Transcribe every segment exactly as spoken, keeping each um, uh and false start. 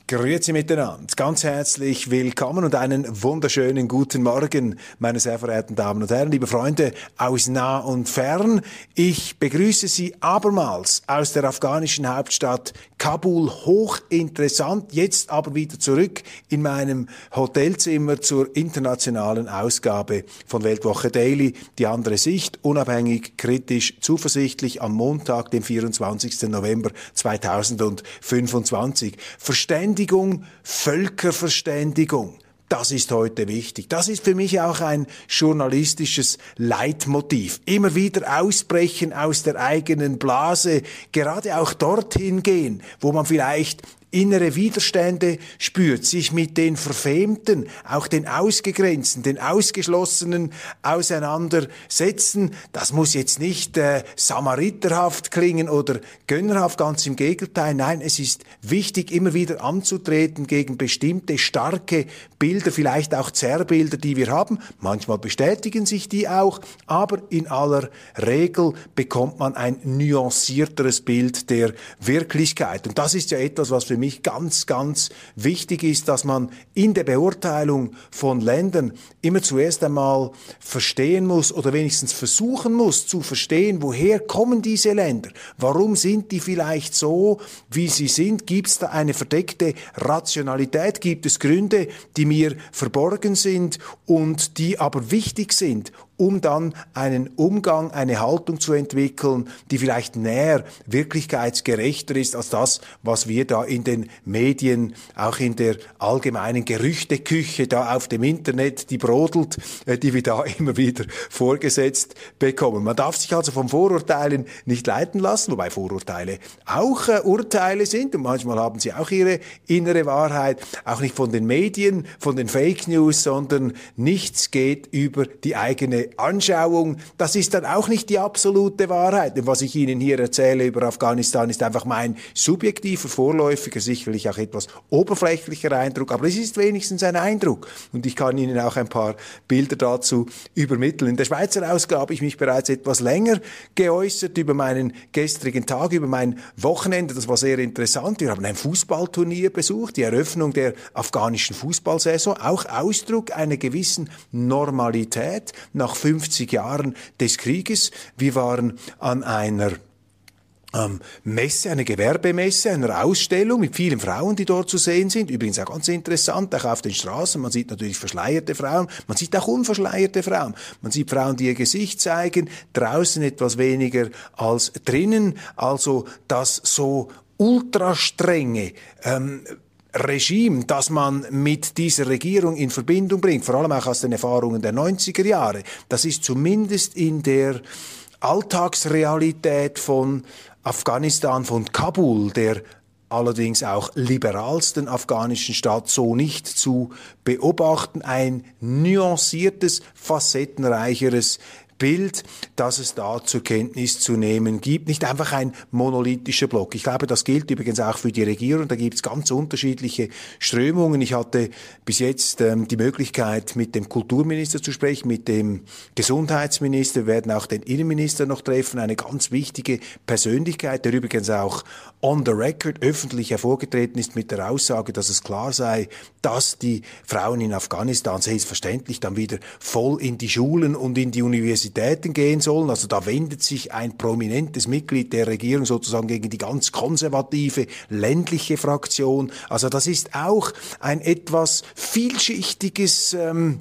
Grüezi miteinander, ganz herzlich willkommen und einen wunderschönen guten Morgen, meine sehr verehrten Damen und Herren, liebe Freunde aus nah und fern. Ich begrüße Sie abermals aus der afghanischen Hauptstadt Kabul, hochinteressant, jetzt aber wieder zurück in meinem Hotelzimmer zur internationalen Ausgabe von Weltwoche Daily, die andere Sicht, unabhängig, kritisch, zuversichtlich am Montag, dem vierundzwanzigsten November zweitausendfünfundzwanzig. Verständlich Völkerverständigung, das ist heute wichtig. Das ist für mich auch ein journalistisches Leitmotiv. Immer wieder ausbrechen aus der eigenen Blase, gerade auch dorthin gehen, wo man vielleicht innere Widerstände spürt, sich mit den Verfemten, auch den Ausgegrenzten, den Ausgeschlossenen auseinandersetzen. Das muss jetzt nicht äh, samariterhaft klingen oder gönnerhaft, ganz im Gegenteil. Nein, es ist wichtig, immer wieder anzutreten gegen bestimmte starke Bilder, vielleicht auch Zerrbilder, die wir haben. Manchmal bestätigen sich die auch, aber in aller Regel bekommt man ein nuancierteres Bild der Wirklichkeit. Und das ist ja etwas, was für mich ganz, ganz wichtig ist, dass man in der Beurteilung von Ländern immer zuerst einmal verstehen muss oder wenigstens versuchen muss zu verstehen, woher kommen diese Länder? Warum sind die vielleicht so, wie sie sind? Gibt es da eine verdeckte Rationalität? Gibt es Gründe, die mir verborgen sind und die aber wichtig sind, um dann einen Umgang, eine Haltung zu entwickeln, die vielleicht näher wirklichkeitsgerechter ist als das, was wir da in den Medien, auch in der allgemeinen Gerüchteküche da auf dem Internet, die brodelt, die wir da immer wieder vorgesetzt bekommen. Man darf sich also von Vorurteilen nicht leiten lassen, wobei Vorurteile auch äh, Urteile sind und manchmal haben sie auch ihre innere Wahrheit, auch nicht von den Medien, von den Fake News, sondern nichts geht über die eigene Anschauung. Das ist dann auch nicht die absolute Wahrheit. Denn was ich Ihnen hier erzähle über Afghanistan, ist einfach mein subjektiver, vorläufiger, sicherlich auch etwas oberflächlicher Eindruck, aber es ist wenigstens ein Eindruck. Und ich kann Ihnen auch ein paar Bilder dazu übermitteln. In der Schweizer Ausgabe habe ich mich bereits etwas länger geäußert über meinen gestrigen Tag, über mein Wochenende. Das war sehr interessant. Wir haben ein Fußballturnier besucht, die Eröffnung der afghanischen Fußballsaison, auch Ausdruck einer gewissen Normalität nach fünfzig Jahren des Krieges. Wir waren an einer Ähm, Messe, eine Gewerbemesse, einer Ausstellung mit vielen Frauen, die dort zu sehen sind. Übrigens auch ganz interessant, auch auf den Straßen. Man sieht natürlich verschleierte Frauen, man sieht auch unverschleierte Frauen. Man sieht Frauen, die ihr Gesicht zeigen, draußen etwas weniger als drinnen. Also das so ultrastrenge ähm, Regime, das man mit dieser Regierung in Verbindung bringt, vor allem auch aus den Erfahrungen der neunziger Jahre, das ist zumindest in der Alltagsrealität von Afghanistan, von Kabul, der allerdings auch liberalsten afghanischen Stadt, so nicht zu beobachten. Ein nuanciertes, facettenreicheres Bild, das es da zur Kenntnis zu nehmen gibt. Nicht einfach ein monolithischer Block. Ich glaube, das gilt übrigens auch für die Regierung. Da gibt es ganz unterschiedliche Strömungen. Ich hatte bis jetzt ähm, die Möglichkeit, mit dem Kulturminister zu sprechen, mit dem Gesundheitsminister. Wir werden auch den Innenminister noch treffen. Eine ganz wichtige Persönlichkeit, der übrigens auch on the record öffentlich hervorgetreten ist mit der Aussage, dass es klar sei, dass die Frauen in Afghanistan selbstverständlich dann wieder voll in die Schulen und in die Universitäten gehen sollen. Also da wendet sich ein prominentes Mitglied der Regierung sozusagen gegen die ganz konservative ländliche Fraktion. Also das ist auch ein etwas vielschichtiges ähm,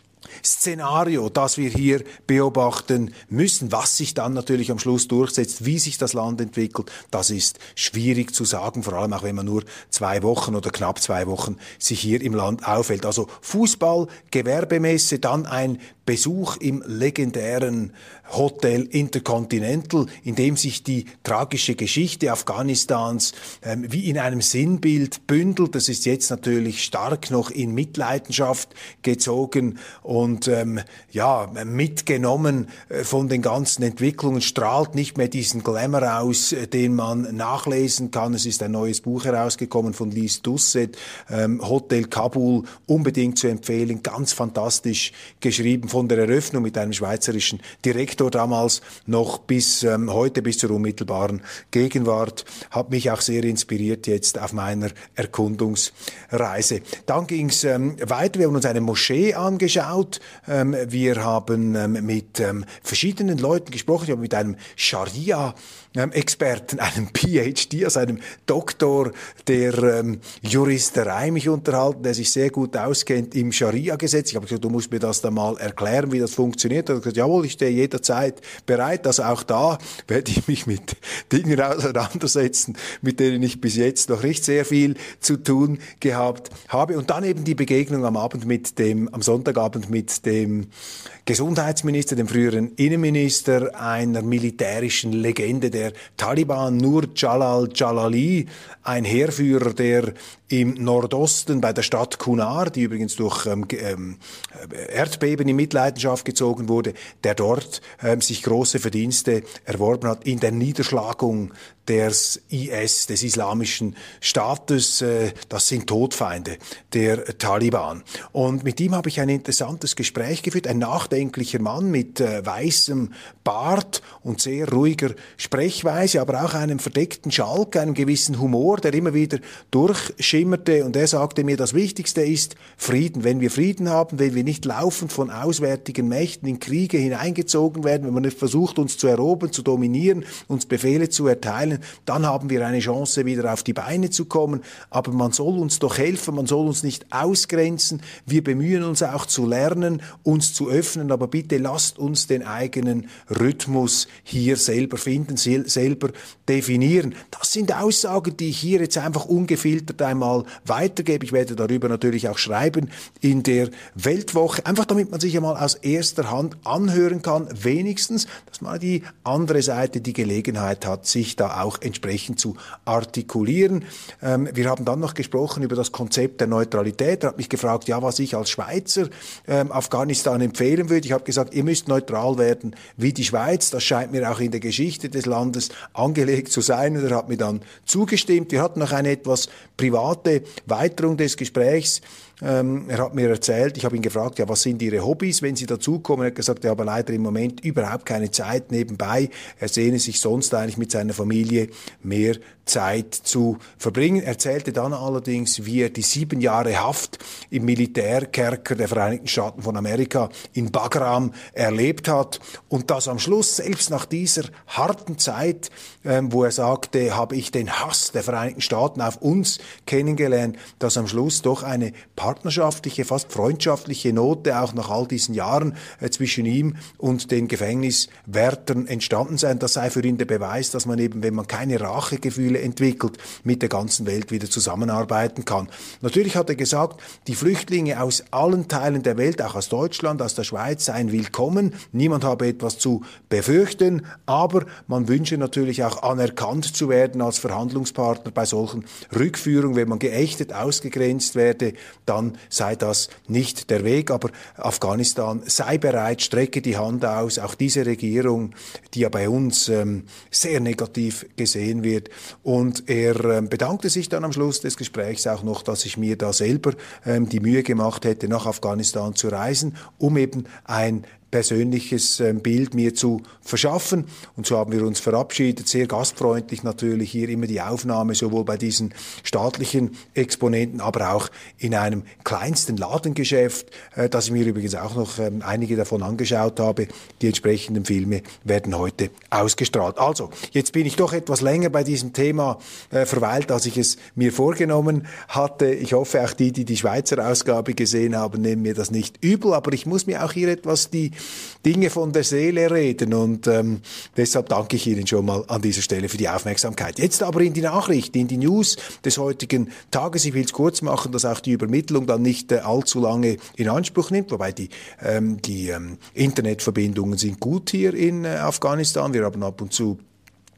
Szenario, das wir hier beobachten müssen. Was sich dann natürlich am Schluss durchsetzt, wie sich das Land entwickelt, das ist schwierig zu sagen, vor allem auch wenn man nur zwei Wochen oder knapp zwei Wochen sich hier im Land aufhält. Also Fußball, Gewerbemesse, dann ein Besuch im legendären Hotel Intercontinental, in dem sich die tragische Geschichte Afghanistans ähm, wie in einem Sinnbild bündelt. Das ist jetzt natürlich stark noch in Mitleidenschaft gezogen und ähm, ja mitgenommen äh, von den ganzen Entwicklungen, strahlt nicht mehr diesen Glamour aus, äh, den man nachlesen kann. Es ist ein neues Buch herausgekommen von Lise Doucet, ähm, Hotel Kabul, unbedingt zu empfehlen, ganz fantastisch geschrieben. von der Eröffnung mit einem schweizerischen Direktor damals noch bis ähm, heute, bis zur unmittelbaren Gegenwart, hat mich auch sehr inspiriert jetzt auf meiner Erkundungsreise. Dann ging es ähm, weiter, wir haben uns eine Moschee angeschaut, ähm, wir haben ähm, mit ähm, verschiedenen Leuten gesprochen, ich habe mit einem Scharia-Experten, einem P H D, also einem Doktor der ähm, Juristerei mich unterhalten, der sich sehr gut auskennt im Scharia-Gesetz. Ich habe gesagt, du musst mir das dann mal erklären, wie das funktioniert. Er hat gesagt, jawohl, ich stehe jederzeit bereit. Also auch da werde ich mich mit Dingen auseinandersetzen, mit denen ich bis jetzt noch nicht sehr viel zu tun gehabt habe. Und dann eben die Begegnung am Abend mit dem, am Sonntagabend mit dem Gesundheitsminister, dem früheren Innenminister, einer militärischen Legende der Taliban, Nur Jalal Jalali, ein Heerführer, der im Nordosten bei der Stadt Kunar, die übrigens durch ähm, ähm, Erdbeben in Mitleidenschaft gezogen wurde, der dort ähm, sich große Verdienste erworben hat in der Niederschlagung des I S, des Islamischen Staates. Äh, das sind Todfeinde der Taliban. Und mit ihm habe ich ein interessantes Gespräch geführt, ein nachdenklicher Mann mit äh, weißem Bart und sehr ruhiger Sprechweise, aber auch einem verdeckten Schalk, einem gewissen Humor, der immer wieder durchschimmerte. Und er sagte mir, das Wichtigste ist Frieden. Wenn wir Frieden haben, wenn wir nicht laufend von auswärtigen Mächten in Kriege hineingezogen werden, wenn man nicht versucht, uns zu erobern, zu dominieren, uns Befehle zu erteilen, dann haben wir eine Chance, wieder auf die Beine zu kommen. Aber man soll uns doch helfen, man soll uns nicht ausgrenzen. Wir bemühen uns auch zu lernen, uns zu öffnen, aber bitte lasst uns den eigenen Rhythmus hier selber finden, selber definieren. Das sind Aussagen, die ich hier jetzt einfach ungefiltert einmal weitergebe. Ich werde darüber natürlich auch schreiben in der Weltwoche, einfach damit man sich einmal aus erster Hand anhören kann, wenigstens, dass man die andere Seite die Gelegenheit hat, sich da auch entsprechend zu artikulieren. Ähm, wir haben dann noch gesprochen über das Konzept der Neutralität. Er hat mich gefragt, ja, was ich als Schweizer ähm, Afghanistan empfehlen würde. Ich habe gesagt, ihr müsst neutral werden wie die Schweiz. Das scheint mir auch in der Geschichte des Landes angelegt zu sein. Und er hat mir dann zugestimmt. Wir hatten noch eine etwas private Weiterung des Gesprächs. Ähm, er hat mir erzählt, ich habe ihn gefragt, ja, was sind Ihre Hobbys, wenn Sie dazukommen? Er hat gesagt, er habe leider im Moment überhaupt keine Zeit nebenbei. Er sehne sich sonst eigentlich mit seiner Familie mehr Zeit zu verbringen. Er erzählte dann allerdings, wie er die sieben Jahre Haft im Militärkerker der Vereinigten Staaten von Amerika in Bagram erlebt hat und dass am Schluss, selbst nach dieser harten Zeit, ähm, wo er sagte, habe ich den Hass der Vereinigten Staaten auf uns kennengelernt, dass am Schluss doch eine partnerschaftliche, fast freundschaftliche Note auch nach all diesen Jahren äh, zwischen ihm und den Gefängniswärtern entstanden sei. Das sei für ihn der Beweis, dass man eben, wenn man keine Rachegefühle entwickelt, mit der ganzen Welt wieder zusammenarbeiten kann. Natürlich hat er gesagt, die Flüchtlinge aus allen Teilen der Welt, auch aus Deutschland, aus der Schweiz, seien willkommen. Niemand habe etwas zu befürchten, aber man wünsche natürlich auch anerkannt zu werden als Verhandlungspartner bei solchen Rückführungen. Wenn man geächtet, ausgegrenzt werde, dann sei das nicht der Weg. Aber Afghanistan sei bereit, strecke die Hand aus. Auch diese Regierung, die ja bei uns ähm, sehr negativ gesehen wird. Und er ähm, bedankte sich dann am Schluss des Gesprächs auch noch, dass ich mir da selber ähm, die Mühe gemacht hätte, nach Afghanistan zu reisen, um eben ein persönliches Bild mir zu verschaffen. Und so haben wir uns verabschiedet, sehr gastfreundlich natürlich, hier immer die Aufnahme, sowohl bei diesen staatlichen Exponenten, aber auch in einem kleinsten Ladengeschäft, das ich mir übrigens auch noch einige davon angeschaut habe. Die entsprechenden Filme werden heute ausgestrahlt. Also, jetzt bin ich doch etwas länger bei diesem Thema äh, verweilt, als ich es mir vorgenommen hatte. Ich hoffe, auch die, die die Schweizer Ausgabe gesehen haben, nehmen mir das nicht übel, aber ich muss mir auch hier etwas die Dinge von der Seele reden und ähm, deshalb danke ich Ihnen schon mal an dieser Stelle für die Aufmerksamkeit. Jetzt aber in die Nachrichten, in die News des heutigen Tages. Ich will es kurz machen, dass auch die Übermittlung dann nicht äh, allzu lange in Anspruch nimmt, wobei die, ähm, die ähm, Internetverbindungen sind gut hier in äh, Afghanistan. Wir haben ab und zu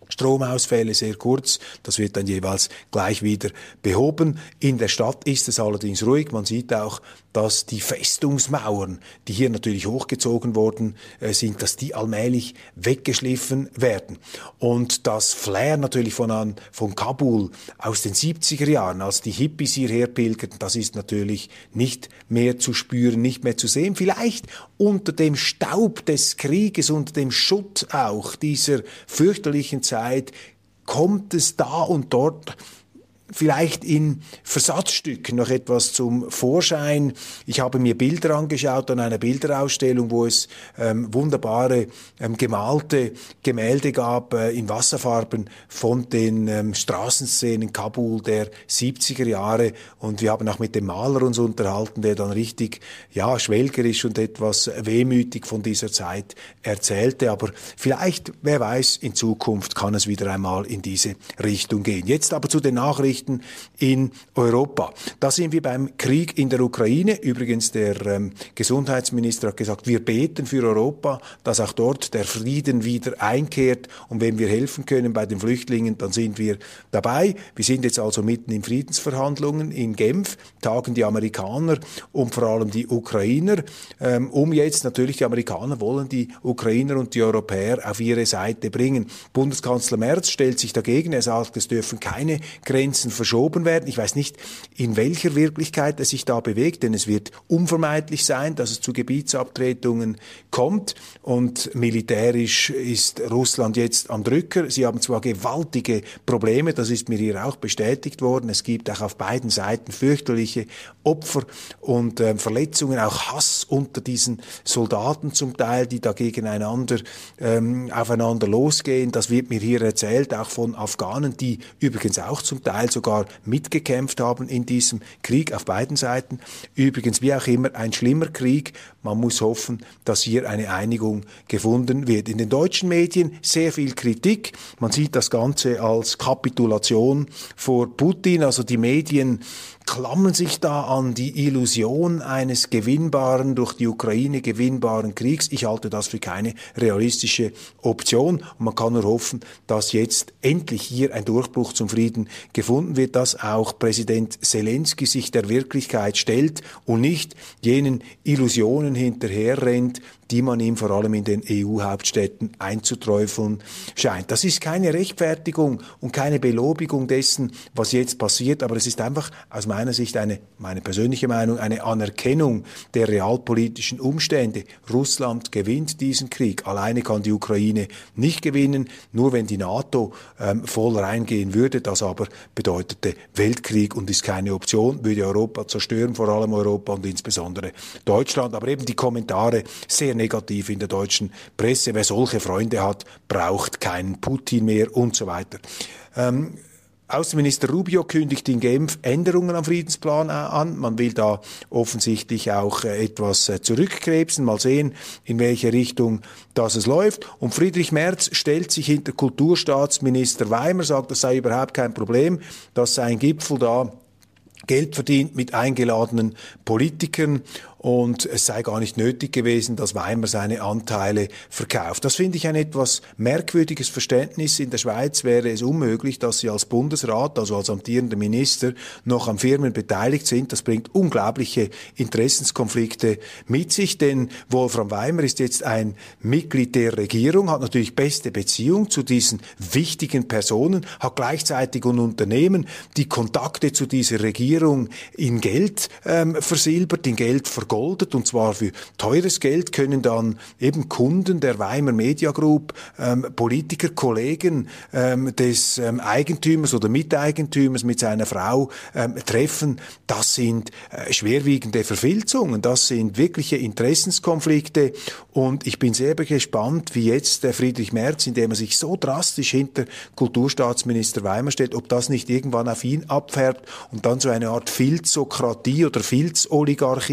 Stromausfälle sehr kurz, das wird dann jeweils gleich wieder behoben. In der Stadt ist es allerdings ruhig. Man sieht auch, dass die Festungsmauern, die hier natürlich hochgezogen worden äh, sind, dass die allmählich weggeschliffen werden. Und das Flair natürlich von, an, von Kabul aus den siebziger Jahren, als die Hippies hierher pilgerten, das ist natürlich nicht mehr zu spüren, nicht mehr zu sehen. Vielleicht unter dem Staub des Krieges, unter dem Schutt auch dieser fürchterlichen Zeit, kommt es da und dort vielleicht in Versatzstücken noch etwas zum Vorschein. Ich habe mir Bilder angeschaut an einer Bilderausstellung, wo es ähm, wunderbare ähm, gemalte Gemälde gab äh, in Wasserfarben von den ähm, Straßenszenen Kabul der siebziger Jahre. Und wir haben auch mit dem Maler uns unterhalten, der dann richtig, ja, schwelgerisch und etwas wehmütig von dieser Zeit erzählte. Aber vielleicht, wer weiß, in Zukunft kann es wieder einmal in diese Richtung gehen. Jetzt aber zu den Nachrichten in Europa. Da sind wir beim Krieg in der Ukraine. Übrigens, der ähm, Gesundheitsminister hat gesagt, wir beten für Europa, dass auch dort der Frieden wieder einkehrt. Und wenn wir helfen können bei den Flüchtlingen, dann sind wir dabei. Wir sind jetzt also mitten in Friedensverhandlungen in Genf, tagen die Amerikaner und vor allem die Ukrainer, ähm, um jetzt natürlich, die Amerikaner wollen die Ukrainer und die Europäer auf ihre Seite bringen. Bundeskanzler Merz stellt sich dagegen. Er sagt, es dürfen keine Grenzen verschoben werden. Ich weiß nicht, in welcher Wirklichkeit er sich da bewegt, denn es wird unvermeidlich sein, dass es zu Gebietsabtretungen kommt. Und militärisch ist Russland jetzt am Drücker. Sie haben zwar gewaltige Probleme, das ist mir hier auch bestätigt worden. Es gibt auch auf beiden Seiten fürchterliche Opfer und äh, Verletzungen, auch Hass unter diesen Soldaten zum Teil, die da gegeneinander ähm, aufeinander losgehen. Das wird mir hier erzählt, auch von Afghanen, die übrigens auch zum Teil so sogar mitgekämpft haben in diesem Krieg auf beiden Seiten. Übrigens, wie auch immer, ein schlimmer Krieg. Man muss hoffen, dass hier eine Einigung gefunden wird. In den deutschen Medien sehr viel Kritik. Man sieht das Ganze als Kapitulation vor Putin. Also die Medien klammern sich da an die Illusion eines gewinnbaren, durch die Ukraine gewinnbaren Kriegs. Ich halte das für keine realistische Option. Und man kann nur hoffen, dass jetzt endlich hier ein Durchbruch zum Frieden gefunden wird, dass auch Präsident Zelensky sich der Wirklichkeit stellt und nicht jenen Illusionen hinterherrennt, die man ihm vor allem in den E U-Hauptstädten einzuträufeln scheint. Das ist keine Rechtfertigung und keine Belobigung dessen, was jetzt passiert, aber es ist einfach aus meiner Sicht eine, meine persönliche Meinung, eine Anerkennung der realpolitischen Umstände. Russland gewinnt diesen Krieg. Alleine kann die Ukraine nicht gewinnen, nur wenn die NATO ähm, voll reingehen würde. Das aber bedeutete Weltkrieg und ist keine Option, würde Europa zerstören, vor allem Europa und insbesondere Deutschland. Aber eben die Kommentare sehr negativ in der deutschen Presse. Wer solche Freunde hat, braucht keinen Putin mehr und so weiter. Ähm, Außenminister Rubio kündigt in Genf Änderungen am Friedensplan an. Man will da offensichtlich auch äh, etwas äh, zurückkrebsen. Mal sehen, in welche Richtung das es läuft. Und Friedrich Merz stellt sich hinter Kulturstaatsminister Weimer, sagt, das sei überhaupt kein Problem, dass sein Gipfel da Geld verdient mit eingeladenen Politikern und es sei gar nicht nötig gewesen, dass Weimer seine Anteile verkauft. Das finde ich ein etwas merkwürdiges Verständnis. In der Schweiz wäre es unmöglich, dass Sie als Bundesrat, also als amtierender Minister, noch an Firmen beteiligt sind. Das bringt unglaubliche Interessenskonflikte mit sich, denn Wolfram Weimer ist jetzt ein Mitglied der Regierung, hat natürlich beste Beziehung zu diesen wichtigen Personen, hat gleichzeitig ein Unternehmen, die Kontakte zu dieser Regierung in Geld ähm, versilbert, in Geld vergoldet, und zwar für teures Geld können dann eben Kunden der Weimer Media Group, ähm, Politiker, Kollegen ähm, des ähm, Eigentümers oder Miteigentümers mit seiner Frau ähm, treffen. Das sind äh, schwerwiegende Verfilzungen, das sind wirkliche Interessenskonflikte und ich bin sehr gespannt, wie jetzt der Friedrich Merz, indem er sich so drastisch hinter Kulturstaatsminister Weimer stellt, ob das nicht irgendwann auf ihn abfärbt und dann so eine Art Filzokratie oder Filzoligarchie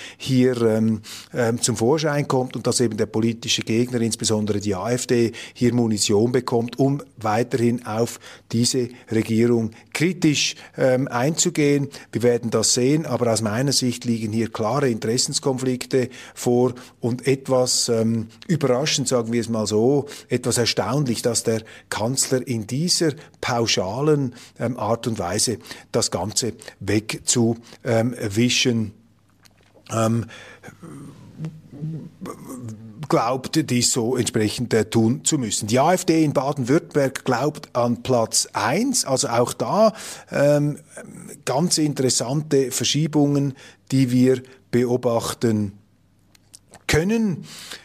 hier ähm, ähm, zum Vorschein kommt und dass eben der politische Gegner, insbesondere die AfD, hier Munition bekommt, um weiterhin auf diese Regierung kritisch ähm, einzugehen. Wir werden das sehen, aber aus meiner Sicht liegen hier klare Interessenskonflikte vor und etwas ähm, überraschend, sagen wir es mal so, etwas erstaunlich, dass der Kanzler in dieser pauschalen ähm, Art und Weise das Ganze wegzuwischen ähm, glaubt, dies so entsprechend äh, tun zu müssen. Die AfD in Baden-Württemberg glaubt an Platz eins, also auch da ähm, ganz interessante Verschiebungen, die wir beobachten können.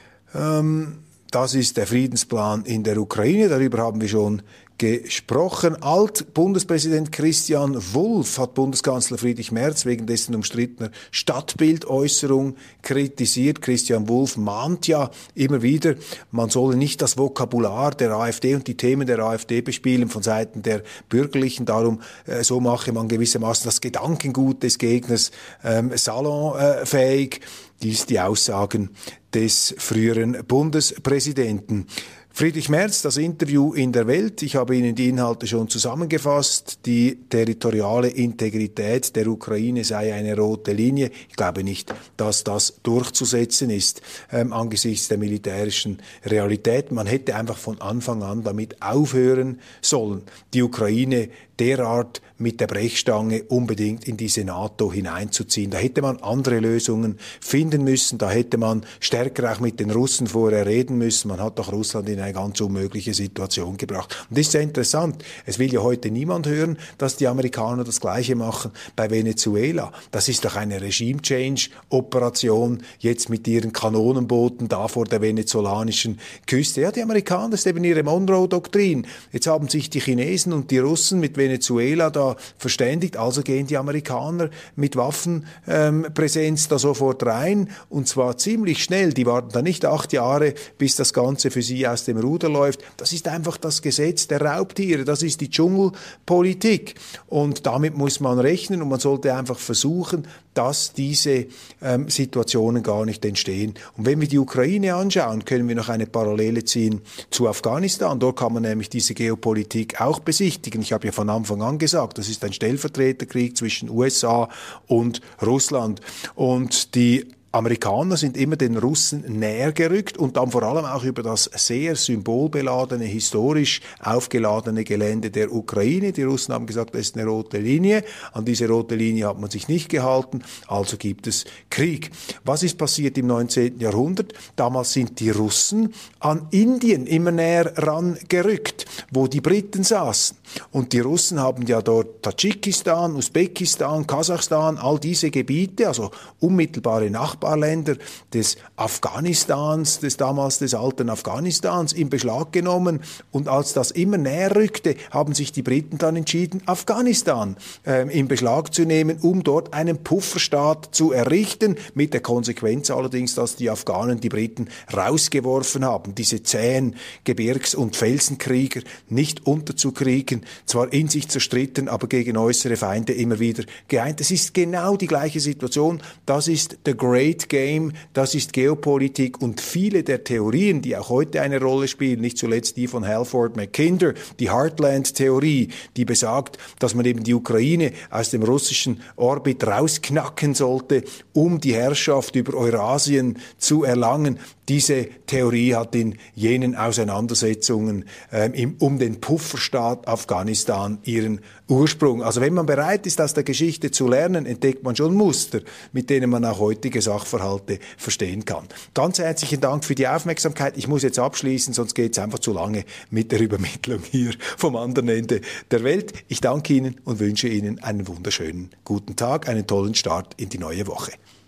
Ähm, das ist der Friedensplan in der Ukraine, darüber haben wir schon gesprochen. Alt-Bundespräsident Christian Wulff hat Bundeskanzler Friedrich Merz wegen dessen umstrittener Stadtbildäußerung kritisiert. Christian Wulff mahnt ja immer wieder, man solle nicht das Vokabular der AfD und die Themen der AfD bespielen von Seiten der Bürgerlichen. Darum äh, so mache man gewissermaßen das Gedankengut des Gegners ähm, salonfähig. Dies die Aussagen des früheren Bundespräsidenten. Friedrich Merz, das Interview in der Welt. Ich habe Ihnen die Inhalte schon zusammengefasst. Die territoriale Integrität der Ukraine sei eine rote Linie. Ich glaube nicht, dass das durchzusetzen ist ähm, angesichts der militärischen Realität. Man hätte einfach von Anfang an damit aufhören sollen, die Ukraine derart mit der Brechstange unbedingt in diese NATO hineinzuziehen. Da hätte man andere Lösungen finden müssen. Da hätte man stärker auch mit den Russen vorher reden müssen. Man hat doch Russland in eine ganz unmögliche Situation gebracht. Und das ist sehr interessant. Es will ja heute niemand hören, dass die Amerikaner das Gleiche machen bei Venezuela. Das ist doch eine Regime-Change-Operation jetzt mit ihren Kanonenbooten da vor der venezolanischen Küste. Ja, die Amerikaner, das ist eben ihre Monroe-Doktrin. Jetzt haben sich die Chinesen und die Russen mit Venezuela da verständigt, also gehen die Amerikaner mit Waffenpräsenz ähm, da sofort rein und zwar ziemlich schnell. Die warten da nicht acht Jahre, bis das Ganze für sie aus dem Ruder läuft. Das ist einfach das Gesetz der Raubtiere, das ist die Dschungelpolitik und damit muss man rechnen und man sollte einfach versuchen, dass diese ähm, Situationen gar nicht entstehen. Und wenn wir die Ukraine anschauen, können wir noch eine Parallele ziehen zu Afghanistan. Dort kann man nämlich diese Geopolitik auch besichtigen. Ich habe ja von Anfang an gesagt, das ist ein Stellvertreterkrieg zwischen U S A und Russland. Und die Amerikaner sind immer den Russen näher gerückt und dann vor allem auch über das sehr symbolbeladene, historisch aufgeladene Gelände der Ukraine. Die Russen haben gesagt, das ist eine rote Linie. An diese rote Linie hat man sich nicht gehalten, also gibt es Krieg. Was ist passiert im neunzehnten Jahrhundert? Damals sind die Russen an Indien immer näher rangerückt, wo die Briten saßen. Und die Russen haben ja dort Tadschikistan, Usbekistan, Kasachstan, all diese Gebiete, also unmittelbare Nachbarländer des Afghanistans, des damals des alten Afghanistans, in Beschlag genommen. Und als das immer näher rückte, haben sich die Briten dann entschieden, Afghanistan äh, in Beschlag zu nehmen, um dort einen Pufferstaat zu errichten, mit der Konsequenz allerdings, dass die Afghanen die Briten rausgeworfen haben, diese zähen Gebirgs- und Felsenkrieger nicht unterzukriegen, zwar in sich zerstritten, aber gegen äußere Feinde immer wieder geeint. Es ist genau die gleiche Situation. Das ist the great game, das ist Geopolitik und viele der Theorien, die auch heute eine Rolle spielen, nicht zuletzt die von Halford Mackinder, die Heartland-Theorie, die besagt, dass man eben die Ukraine aus dem russischen Orbit rausknacken sollte, um die Herrschaft über Eurasien zu erlangen. Diese Theorie hat in jenen Auseinandersetzungen ähm, im, um den Pufferstaat Afghanistan ihren Ursprung. Also wenn man bereit ist, aus der Geschichte zu lernen, entdeckt man schon Muster, mit denen man auch heutige Sachverhalte verstehen kann. Ganz herzlichen Dank für die Aufmerksamkeit. Ich muss jetzt abschließen, sonst geht es einfach zu lange mit der Übermittlung hier vom anderen Ende der Welt. Ich danke Ihnen und wünsche Ihnen einen wunderschönen guten Tag, einen tollen Start in die neue Woche.